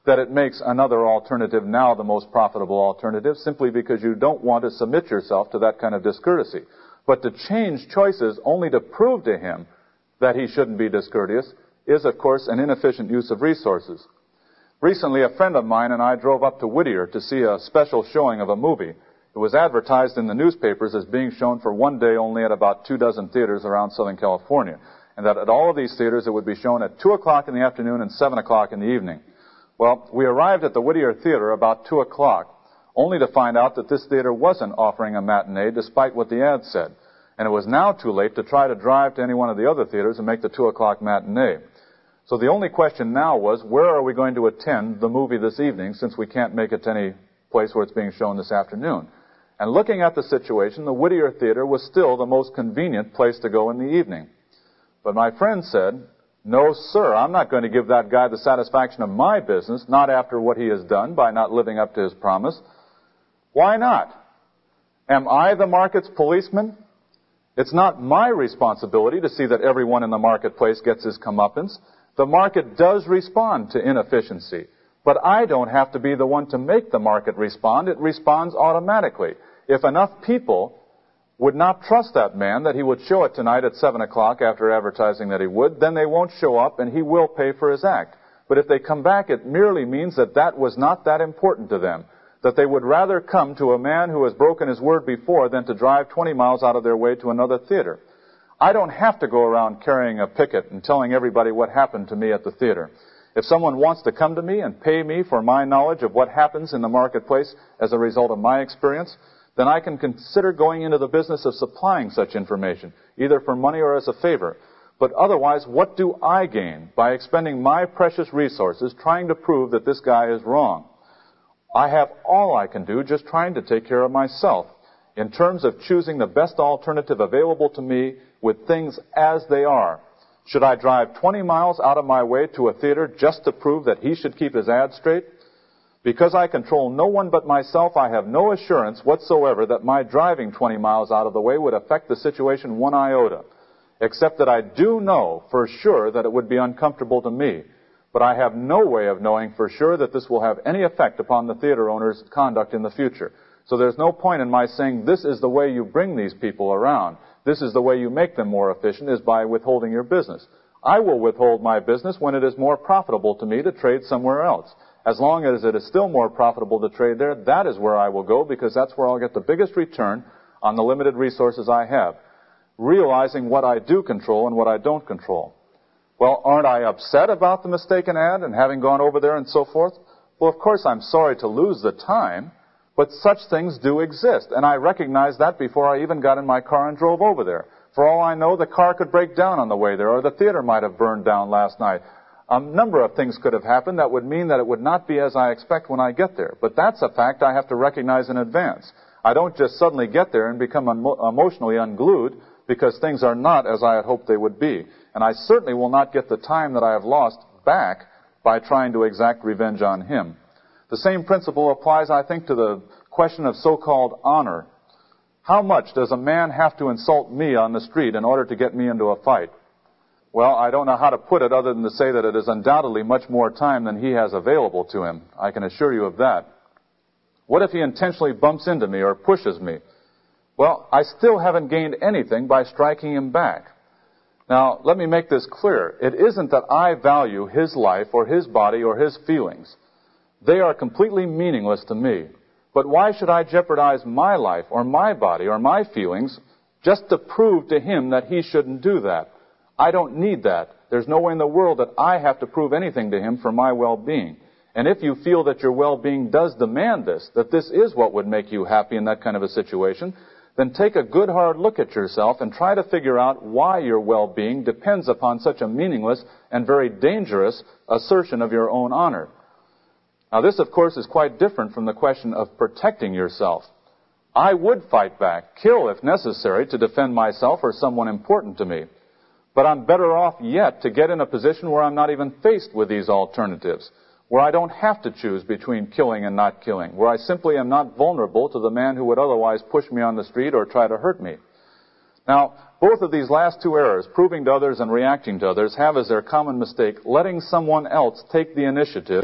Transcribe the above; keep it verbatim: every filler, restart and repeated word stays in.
that it makes another alternative now the most profitable alternative, simply because you don't want to submit yourself to that kind of discourtesy. But to change choices only to prove to him that he shouldn't be discourteous is, of course, an inefficient use of resources. Recently, a friend of mine and I drove up to Whittier to see a special showing of a movie. It was advertised in the newspapers as being shown for one day only at about two dozen theaters around Southern California, and that at all of these theaters it would be shown at two o'clock in the afternoon and seven o'clock in the evening. Well, we arrived at the Whittier Theater about two o'clock, only to find out that this theater wasn't offering a matinee despite what the ad said. And it was now too late to try to drive to any one of the other theaters and make the two o'clock matinee. So the only question now was, where are we going to attend the movie this evening, since we can't make it to any place where it's being shown this afternoon? And looking at the situation, the Whittier Theater was still the most convenient place to go in the evening. But my friend said, "No, sir, I'm not going to give that guy the satisfaction of my business, not after what he has done by not living up to his promise." Why not? Am I the market's policeman? It's not my responsibility to see that everyone in the marketplace gets his comeuppance. The market does respond to inefficiency, but I don't have to be the one to make the market respond. It responds automatically. If enough people would not trust that man that he would show it tonight at seven o'clock after advertising that he would, then they won't show up and he will pay for his act. But if they come back, it merely means that that was not that important to them, that they would rather come to a man who has broken his word before than to drive twenty miles out of their way to another theater. I don't have to go around carrying a picket and telling everybody what happened to me at the theater. If someone wants to come to me and pay me for my knowledge of what happens in the marketplace as a result of my experience, then I can consider going into the business of supplying such information, either for money or as a favor. But otherwise, what do I gain by expending my precious resources trying to prove that this guy is wrong? I have all I can do just trying to take care of myself in terms of choosing the best alternative available to me with things as they are. Should I drive twenty miles out of my way to a theater just to prove that he should keep his ad straight? Because I control no one but myself, I have no assurance whatsoever that my driving twenty miles out of the way would affect the situation one iota, except that I do know for sure that it would be uncomfortable to me. But I have no way of knowing for sure that this will have any effect upon the theater owner's conduct in the future. So there's no point in my saying, this is the way you bring these people around, this is the way you make them more efficient, is by withholding your business. I will withhold my business when it is more profitable to me to trade somewhere else. As long as it is still more profitable to trade there, that is where I will go, because that's where I'll get the biggest return on the limited resources I have, realizing what I do control and what I don't control. Well, aren't I upset about the mistaken ad and having gone over there and so forth? Well, of course I'm sorry to lose the time, but such things do exist, and I recognized that before I even got in my car and drove over there. For all I know, the car could break down on the way there, or the theater might have burned down last night. A number of things could have happened that would mean that it would not be as I expect when I get there. But that's a fact I have to recognize in advance. I don't just suddenly get there and become emo- emotionally unglued because things are not as I had hoped they would be. And I certainly will not get the time that I have lost back by trying to exact revenge on him. The same principle applies, I think, to the question of so-called honor. How much does a man have to insult me on the street in order to get me into a fight? Well, I don't know how to put it other than to say that it is undoubtedly much more time than he has available to him. I can assure you of that. What if he intentionally bumps into me or pushes me? Well, I still haven't gained anything by striking him back. Now, let me make this clear. It isn't that I value his life or his body or his feelings. They are completely meaningless to me. But why should I jeopardize my life or my body or my feelings just to prove to him that he shouldn't do that? I don't need that. There's no way in the world that I have to prove anything to him for my well-being. And if you feel that your well-being does demand this, that this is what would make you happy in that kind of a situation, then take a good hard look at yourself and try to figure out why your well-being depends upon such a meaningless and very dangerous assertion of your own honor. Now this, of course, is quite different from the question of protecting yourself. I would fight back, kill if necessary, to defend myself or someone important to me. But I'm better off yet to get in a position where I'm not even faced with these alternatives, where I don't have to choose between killing and not killing, where I simply am not vulnerable to the man who would otherwise push me on the street or try to hurt me. Now, both of these last two errors, proving to others and reacting to others, have as their common mistake letting someone else take the initiative